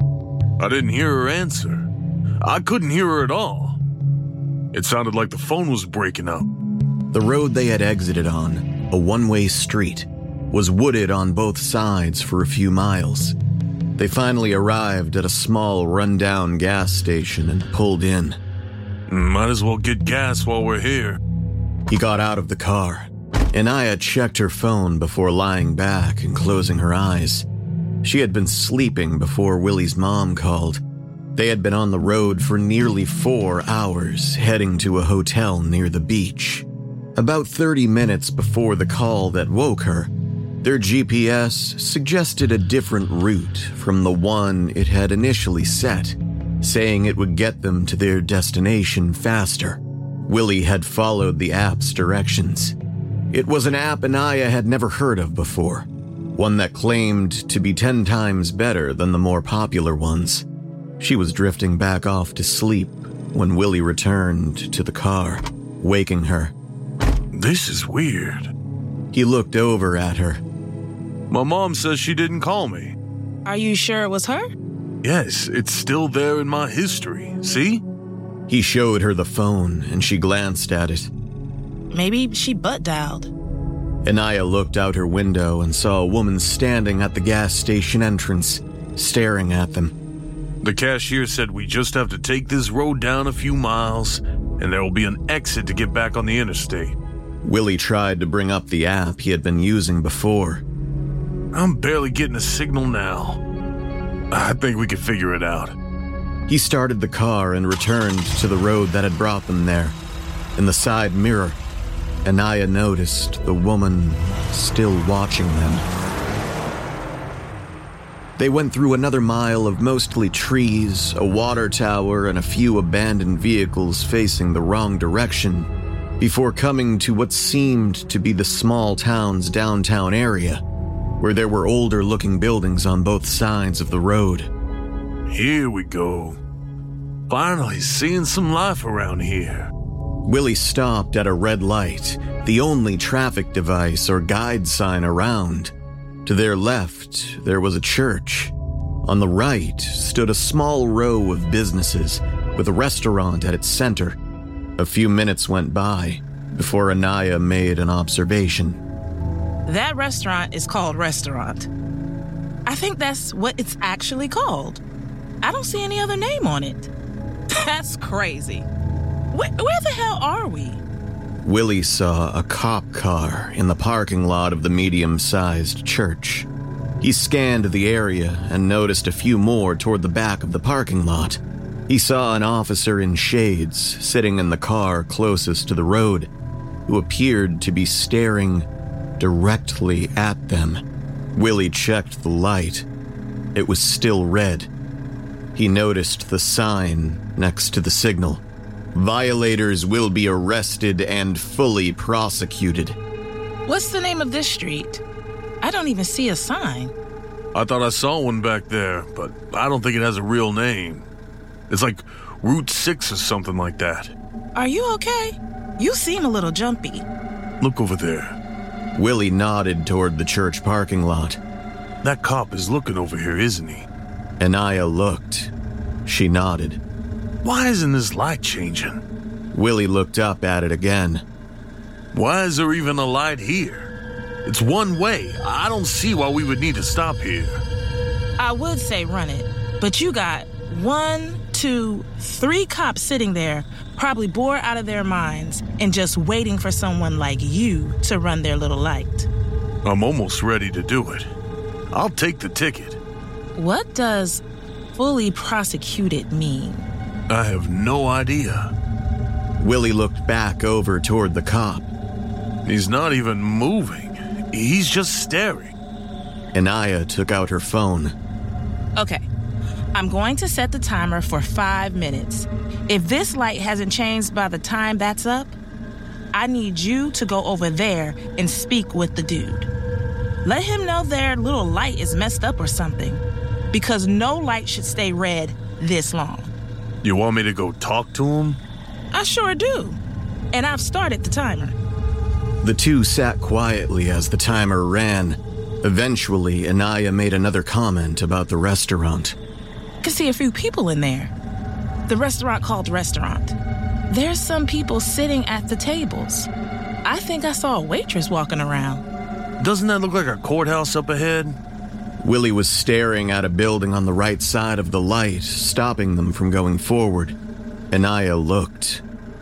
I didn't hear her answer. I couldn't hear her at all. It sounded like the phone was breaking up. The road they had exited on, a one-way street, was wooded on both sides for a few miles. They finally arrived at a small, run-down gas station and pulled in. Might as well get gas while we're here. He got out of the car. Anaya checked her phone before lying back and closing her eyes. She had been sleeping before Willie's mom called. They had been on the road for nearly four hours, heading to a hotel near the beach. About thirty minutes before the call that woke her, their G P S suggested a different route from the one it had initially set, saying it would get them to their destination faster. Willie had followed the app's directions. It was an app Anaya had never heard of before, one that claimed to be ten times better than the more popular ones. She was drifting back off to sleep when Willie returned to the car, waking her. This is weird. He looked over at her. My mom says she didn't call me. Are you sure it was her? Yes, it's still there in my history. See? He showed her the phone, and she glanced at it. Maybe she butt-dialed. Anaya looked out her window and saw a woman standing at the gas station entrance, staring at them. The cashier said we just have to take this road down a few miles, and there will be an exit to get back on the interstate. Willie tried to bring up the app he had been using before. I'm barely getting a signal now. I think we can figure it out. He started the car and returned to the road that had brought them there. In the side mirror, Anaya noticed the woman still watching them. They went through another mile of mostly trees, a water tower, and a few abandoned vehicles facing the wrong direction, before coming to what seemed to be the small town's downtown area, where there were older-looking buildings on both sides of the road. Here we go. Finally seeing some life around here. Willie stopped at a red light, the only traffic device or guide sign around. To their left, there was a church. On the right stood a small row of businesses with a restaurant at its center. A few minutes went by before Anaya made an observation. That restaurant is called Restaurant. I think that's what it's actually called. I don't see any other name on it. That's crazy. Where, where the hell are we? Willie saw a cop car in the parking lot of the medium-sized church. He scanned the area and noticed a few more toward the back of the parking lot. He saw an officer in shades sitting in the car closest to the road, who appeared to be staring directly at them. Willie checked the light. It was still red. He noticed the sign next to the signal. Violators will be arrested and fully prosecuted. What's the name of this street? I don't even see a sign. I thought I saw one back there, but I don't think it has a real name. It's like Route six or something like that. Are you okay? You seem a little jumpy. Look over there. Willie nodded toward the church parking lot. That cop is looking over here, isn't he? Anaya looked. She nodded. Why isn't this light changing? Willie looked up at it again. Why is there even a light here? It's one way. I don't see why we would need to stop here. I would say run it, but you got one, two, three cops sitting there, probably bored out of their minds and just waiting for someone like you to run their little light. I'm almost ready to do it. I'll take the ticket. What does fully prosecuted mean? I have no idea. Willie looked back over toward the cop. He's not even moving. He's just staring. Anaya took out her phone. Okay, I'm going to set the timer for five minutes. If this light hasn't changed by the time that's up, I need you to go over there and speak with the dude. Let him know their little light is messed up or something, because no light should stay red this long. You want me to go talk to him? I sure do. And I've started the timer. The two sat quietly as the timer ran. Eventually, Anaya made another comment about the restaurant. I can see a few people in there. The restaurant called Restaurant. There's some people sitting at the tables. I think I saw a waitress walking around. Doesn't that look like a courthouse up ahead? Willie was staring at a building on the right side of the light, stopping them from going forward. Anaya looked.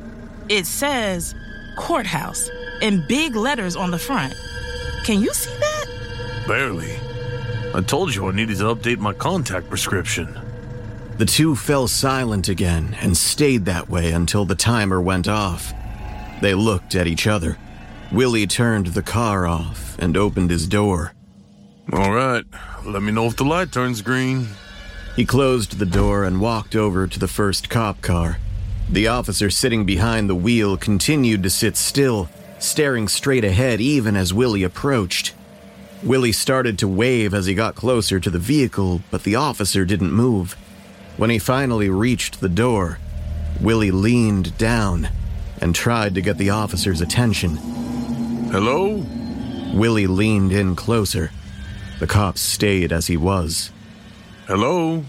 It says courthouse in big letters on the front. Can you see that? Barely. I told you I needed to update my contact prescription. The two fell silent again and stayed that way until the timer went off. They looked at each other. Willie turned the car off and opened his door. All right, let me know if the light turns green. He closed the door and walked over to the first cop car. The officer sitting behind the wheel continued to sit still, staring straight ahead even as Willie approached. Willie started to wave as he got closer to the vehicle, but the officer didn't move. When he finally reached the door, Willie leaned down and tried to get the officer's attention. Hello? Willie leaned in closer. The cop stayed as he was. Hello?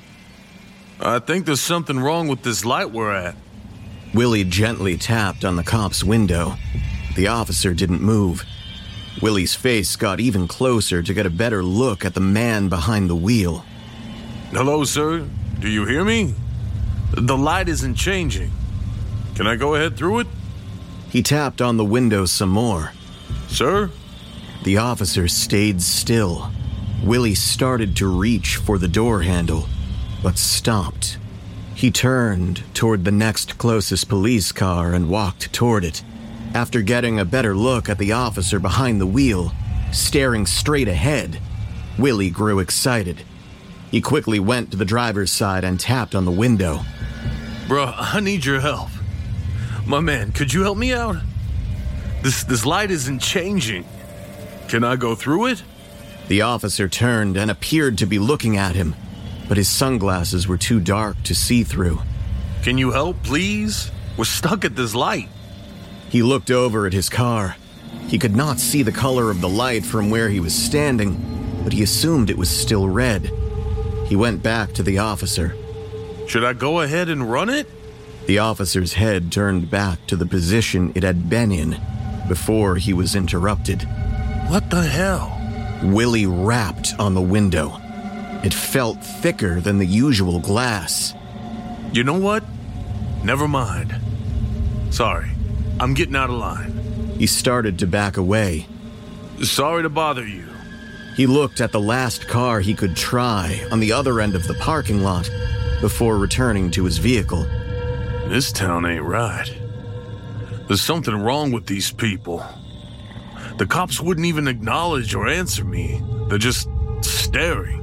I think there's something wrong with this light we're at. Willie gently tapped on the cop's window. The officer didn't move. Willie's face got even closer to get a better look at the man behind the wheel. Hello, sir. Do you hear me? The light isn't changing. Can I go ahead through it? He tapped on the window some more. Sir? The officer stayed still. Willie started to reach for the door handle, but stopped. He turned toward the next closest police car and walked toward it. After getting a better look at the officer behind the wheel, staring straight ahead, Willie grew excited. He quickly went to the driver's side and tapped on the window. Bro, I need your help. My man, could you help me out? This this light isn't changing. Can I go through it? The officer turned and appeared to be looking at him, but his sunglasses were too dark to see through. Can you help, please? We're stuck at this light. He looked over at his car. He could not see the color of the light from where he was standing, but he assumed it was still red. He went back to the officer. Should I go ahead and run it? The officer's head turned back to the position it had been in before he was interrupted. What the hell? Willie rapped on the window. It felt thicker than the usual glass. You know what? Never mind. Sorry, I'm getting out of line. He started to back away. Sorry to bother you. He looked at the last car he could try on the other end of the parking lot before returning to his vehicle. This town ain't right. There's something wrong with these people. The cops wouldn't even acknowledge or answer me. They're just staring.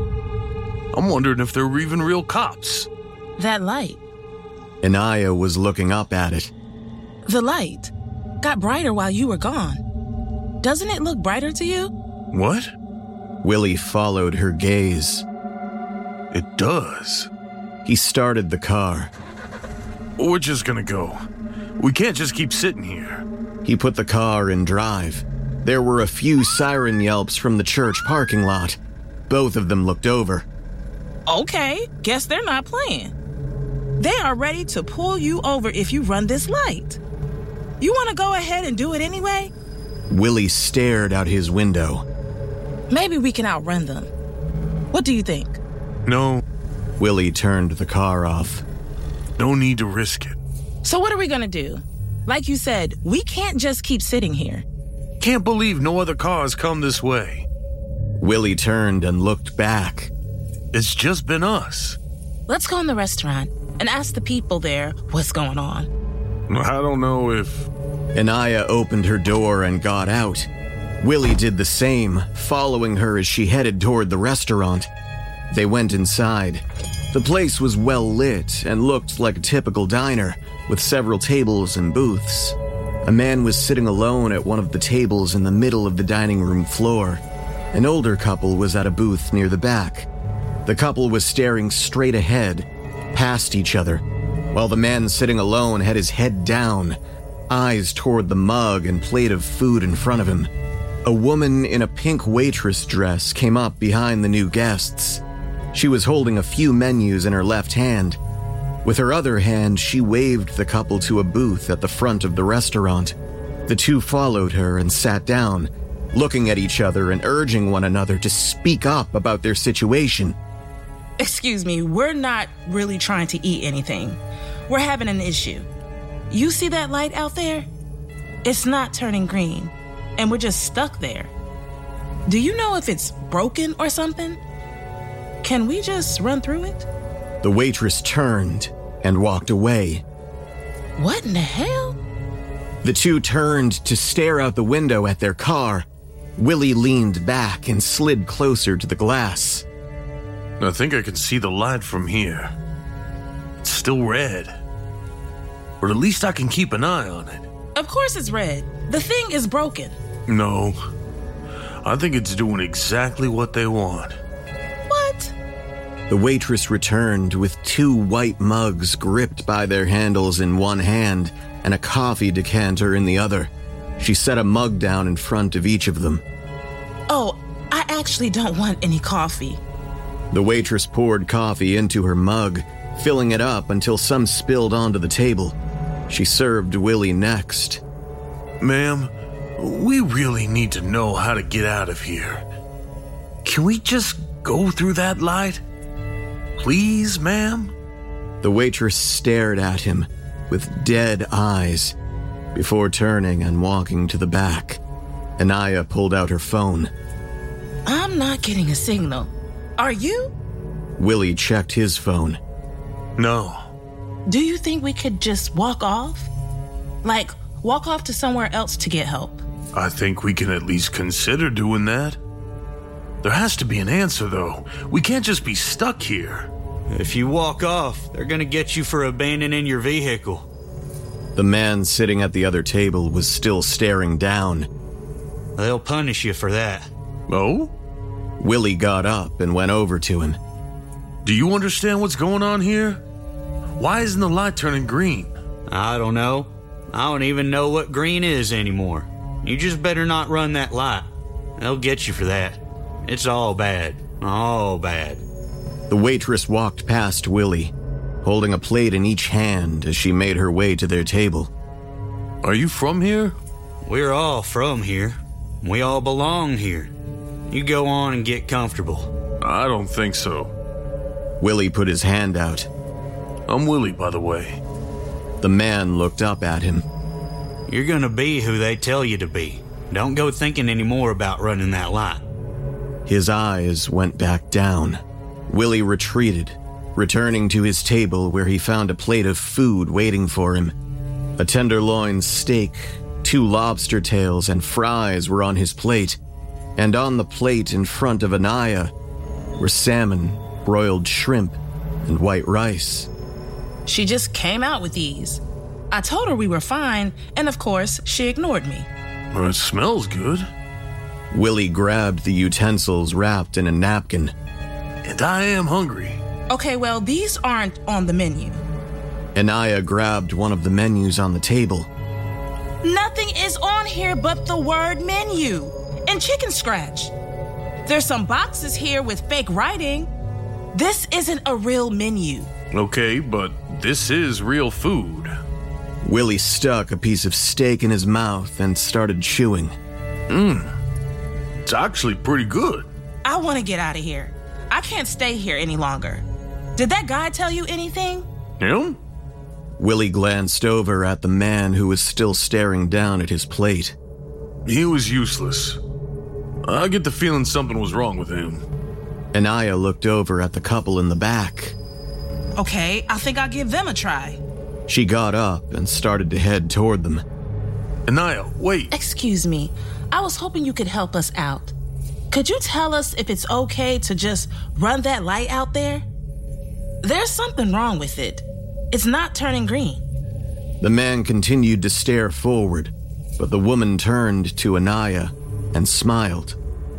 I'm wondering if they're even real cops. That light. Anaya was looking up at it. The light got brighter while you were gone. Doesn't it look brighter to you? What? Willie followed her gaze. It does. He started the car. We're just gonna go. We can't just keep sitting here. He put the car in drive. There were a few siren yelps from the church parking lot. Both of them looked over. Okay, guess they're not playing. They are ready to pull you over if you run this light. You want to go ahead and do it anyway? Willie stared out his window. Maybe we can outrun them. What do you think? No. Willie turned the car off. No need to risk it. So what are we gonna do? Like you said, we can't just keep sitting here. Can't believe no other cars come this way. Willie turned and looked back. It's just been us. Let's go in the restaurant and ask the people there what's going on. I don't know if... Anaya opened her door and got out. Willie did the same, following her as she headed toward the restaurant. They went inside. The place was well lit and looked like a typical diner, with several tables and booths. A man was sitting alone at one of the tables in the middle of the dining room floor. An older couple was at a booth near the back. The couple was staring straight ahead, past each other, while the man sitting alone had his head down, eyes toward the mug and plate of food in front of him. A woman in a pink waitress dress came up behind the new guests. She was holding a few menus in her left hand. With her other hand, she waved the couple to a booth at the front of the restaurant. The two followed her and sat down, looking at each other and urging one another to speak up about their situation. Excuse me, we're not really trying to eat anything. We're having an issue. You see that light out there? It's not turning green, and we're just stuck there. Do you know if it's broken or something? Can we just run through it? The waitress turned and walked away. What in the hell? The two turned to stare out the window at their car. Willie leaned back and slid closer to the glass. I think I can see the light from here. It's still red. But at least I can keep an eye on it. Of course it's red. The thing is broken. No. I think it's doing exactly what they want. What? The waitress returned with two white mugs gripped by their handles in one hand and a coffee decanter in the other. She set a mug down in front of each of them. Oh, I actually don't want any coffee. The waitress poured coffee into her mug, filling it up until some spilled onto the table. She served Willie next. Ma'am, we really need to know how to get out of here. Can we just go through that light? Please, ma'am? The waitress stared at him with dead eyes before turning and walking to the back. Anaya pulled out her phone. I'm not getting a signal. Are you? Willie checked his phone. No. Do you think we could just walk off? Like, walk off to somewhere else to get help? I think we can at least consider doing that. There has to be an answer, though. We can't just be stuck here. If you walk off, they're gonna get you for abandoning your vehicle. The man sitting at the other table was still staring down. They'll punish you for that. Oh? Willie got up and went over to him. Do you understand what's going on here? Why isn't the light turning green? I don't know. I don't even know what green is anymore. You just better not run that light. They'll get you for that. It's all bad. All bad. The waitress walked past Willie, holding a plate in each hand as she made her way to their table. Are you from here? We're all from here. We all belong here. You go on and get comfortable. I don't think so. Willie put his hand out. I'm Willie, by the way. The man looked up at him. You're gonna be who they tell you to be. Don't go thinking anymore about running that light. His eyes went back down. Willie retreated, returning to his table where he found a plate of food waiting for him. A tenderloin steak, Two lobster tails and fries were on his plate, and on the plate in front of Anaya were salmon, broiled shrimp, and white rice. She just came out with these. I told her we were fine, and of course, she ignored me. Well, it smells good. Willie grabbed the utensils wrapped in a napkin. And I am hungry. Okay, well, these aren't on the menu. Anaya grabbed one of the menus on the table. Nothing is on here but the word menu and chicken scratch. There's some boxes here with fake writing. This isn't a real menu. Okay, but this is real food. Willie stuck a piece of steak in his mouth and started chewing. Mmm. It's actually pretty good. I want to get out of here. I can't stay here any longer. Did that guy tell you anything? Him? Willie glanced over at the man who was still staring down at his plate. He was useless. I get the feeling something was wrong with him. Anaya looked over at the couple in the back. Okay, I think I'll give them a try. She got up and started to head toward them. Anaya, wait. Excuse me. I was hoping you could help us out. Could you tell us if it's okay to just run that light out there? There's something wrong with it. It's not turning green. The man continued to stare forward, but the woman turned to Anaya and smiled.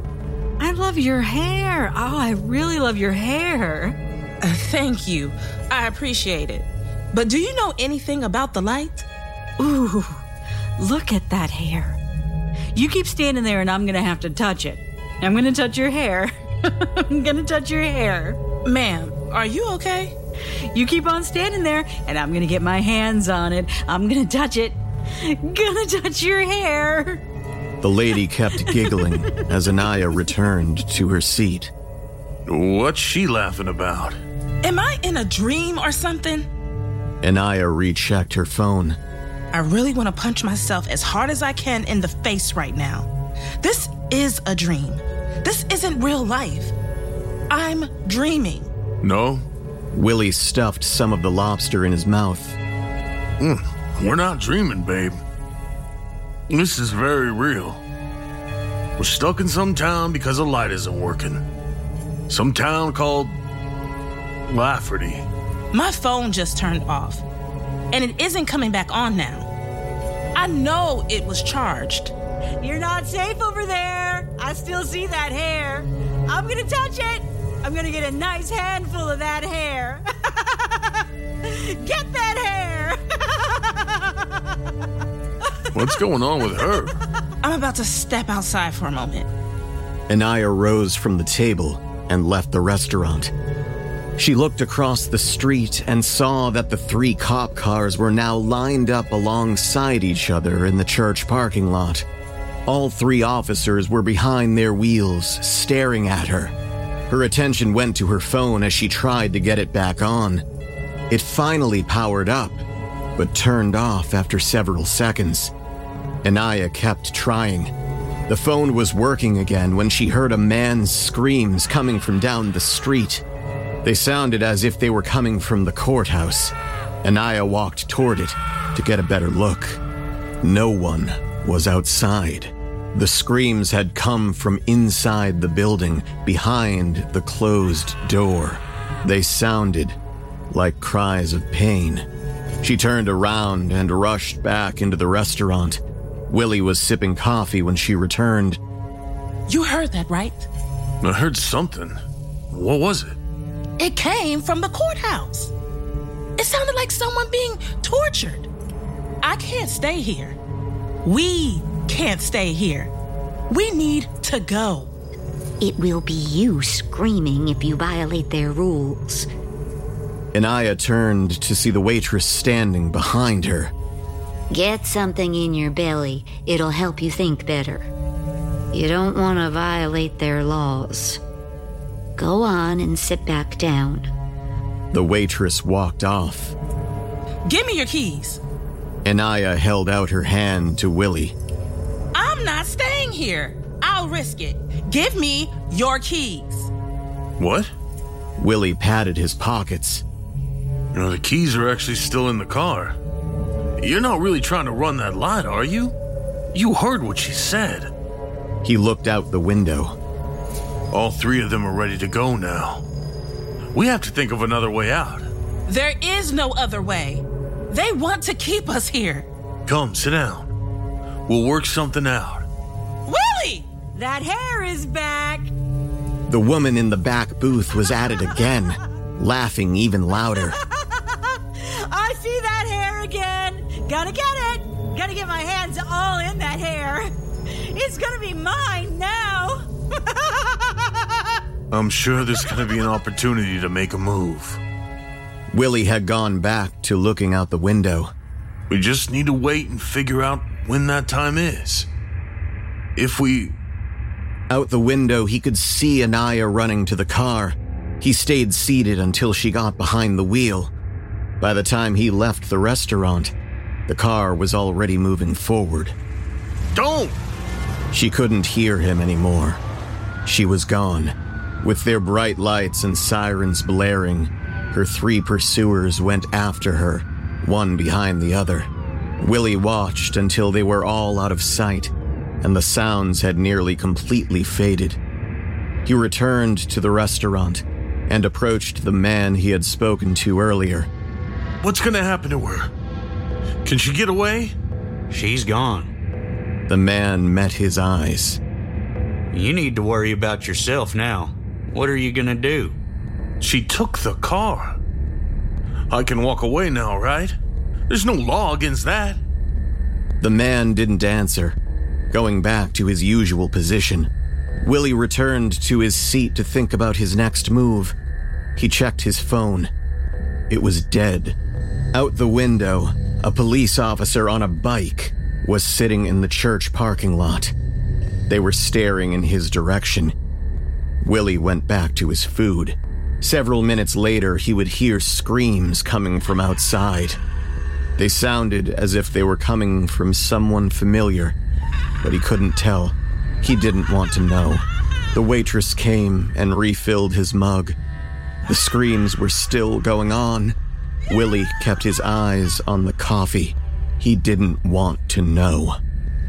I love your hair. Oh, I really love your hair. Uh, thank you. I appreciate it. But do you know anything about the light? Ooh, look at that hair. You keep standing there and I'm going to have to touch it. I'm going to touch your hair. I'm going to touch your hair. Ma'am, are you okay? You keep on standing there and I'm going to get my hands on it. I'm going to touch it. Gonna touch your hair. The lady kept giggling as Anaya returned to her seat. What's she laughing about? Am I in a dream or something? Anaya rechecked her phone. I really want to punch myself as hard as I can in the face right now. This is a dream. This isn't real life. I'm dreaming. No? Willie stuffed some of the lobster in his mouth. Mm, we're not dreaming, babe. This is very real. We're stuck in some town because a light isn't working. Some town called Lafferty. My phone just turned off, and it isn't coming back on now. I know it was charged. You're not safe over there. I still see that hair. I'm gonna touch it. I'm gonna get a nice handful of that hair. Get that hair. What's going on with her? I'm about to step outside for a moment. Anaya rose from the table and left the restaurant. She looked across the street and saw that the three cop cars were now lined up alongside each other in the church parking lot. All three officers were behind their wheels, staring at her. Her attention went to her phone as she tried to get it back on. It finally powered up, but turned off after several seconds. Anaya kept trying. The phone was working again when she heard a man's screams coming from down the street. They sounded as if they were coming from the courthouse. Anaya walked toward it to get a better look. No one was outside. The screams had come from inside the building, behind the closed door. They sounded like cries of pain. She turned around and rushed back into the restaurant. Willie was sipping coffee when she returned. You heard that, right? I heard something. What was it? It came from the courthouse. It sounded like someone being tortured. I can't stay here. We can't stay here. We need to go. It will be you screaming if you violate their rules. Anaya turned to see the waitress standing behind her. Get something in your belly. It'll help you think better. You don't want to violate their laws. Go on and sit back down. The waitress walked off. Give me your keys. Anaya held out her hand to Willie. I'm not staying here. I'll risk it. Give me your keys. What? Willie patted his pockets. You know, the keys are actually still in the car. You're not really trying to run that light, are you? You heard what she said. He looked out the window. All three of them are ready to go now. We have to think of another way out. There is no other way. They want to keep us here. Come, sit down. We'll work something out. Willie! That hair is back. The woman in the back booth was at it again, laughing even louder. I see that hair again. Gotta get it. Gotta get my hands all in that hair. It's gonna be mine now. I'm sure there's gonna be an opportunity to make a move. Willie had gone back to looking out the window. We just need to wait and figure out when that time is. If we... Out the window, he could see Anaya running to the car. He stayed seated until she got behind the wheel. By the time he left the restaurant, the car was already moving forward. Don't! She couldn't hear him anymore. She was gone. With their bright lights and sirens blaring, her three pursuers went after her, one behind the other. Willie watched until they were all out of sight, and the sounds had nearly completely faded. He returned to the restaurant and approached the man he had spoken to earlier. What's gonna happen to her? Can she get away? She's gone. The man met his eyes. You need to worry about yourself now. What are you gonna do? She took the car. I can walk away now, right? There's no law against that. The man didn't answer. Going back to his usual position, Willie returned to his seat to think about his next move. He checked his phone. It was dead. Out the window, a police officer on a bike was sitting in the church parking lot. They were staring in his direction. Willie went back to his food. Several minutes later, he would hear screams coming from outside. They sounded as if they were coming from someone familiar, but he couldn't tell. He didn't want to know. The waitress came and refilled his mug. The screams were still going on. Willie kept his eyes on the coffee. He didn't want to know.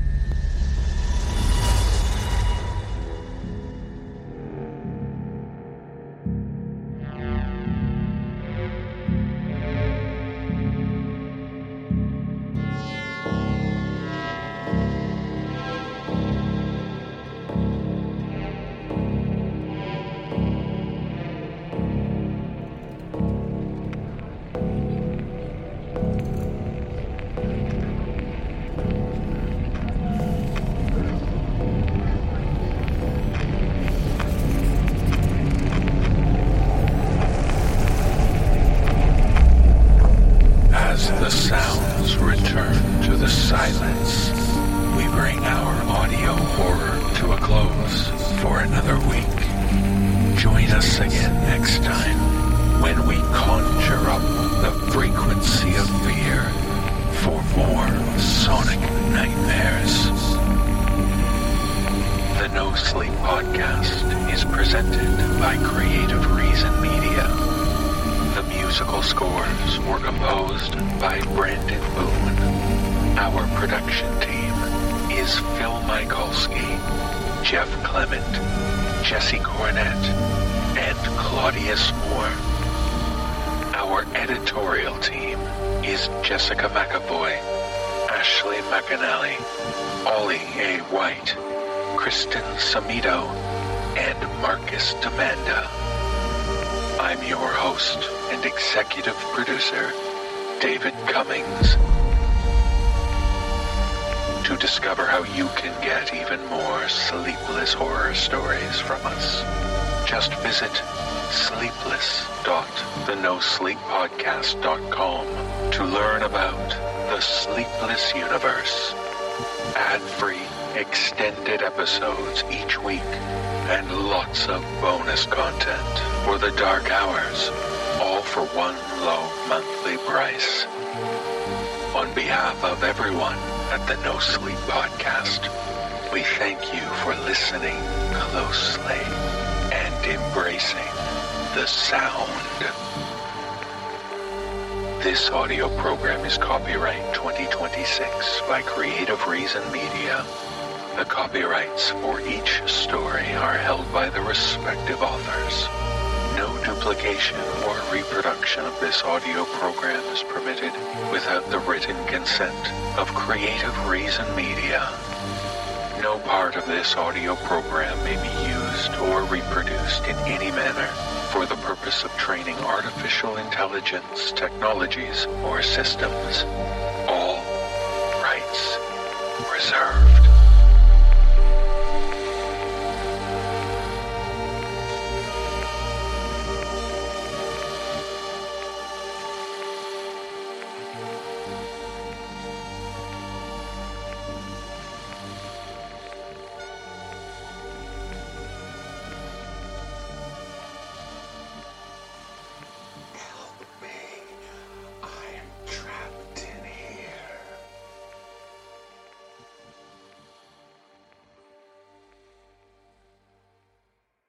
The sounds return to the silence. We bring our audio horror to a close for another week. Join us again next time when we conjure up the frequency of fear for more sonic nightmares. The No Sleep Podcast is presented by Creative Reason Media. The musical scores were composed by Brandon Boone. Our production team is Phil Michalski, Jeff Clement, Jesse Cornett, and Claudius Moore. Our editorial team is Jessica McAvoy, Ashley McAnally, Ollie A. White, Kristen Samito, and Marcus Demanda. I'm your host and executive producer, David Cummings. To discover how you can get even more sleepless horror stories from us, just visit sleepless dot the no sleep podcast dot com to learn about the Sleepless Universe. Ad-free, extended episodes each week, and lots of bonus content for the dark hours, all for one low monthly price. On behalf of everyone at the No Sleep Podcast, we thank you for listening closely and embracing the sound. This audio program is copyright twenty twenty-six by Creative Reason Media. The copyrights for each story are held by the respective authors. No duplication or reproduction of this audio program is permitted without the written consent of Creative Reason Media. No part of this audio program may be used or reproduced in any manner for the purpose of training artificial intelligence technologies or systems. All rights reserved.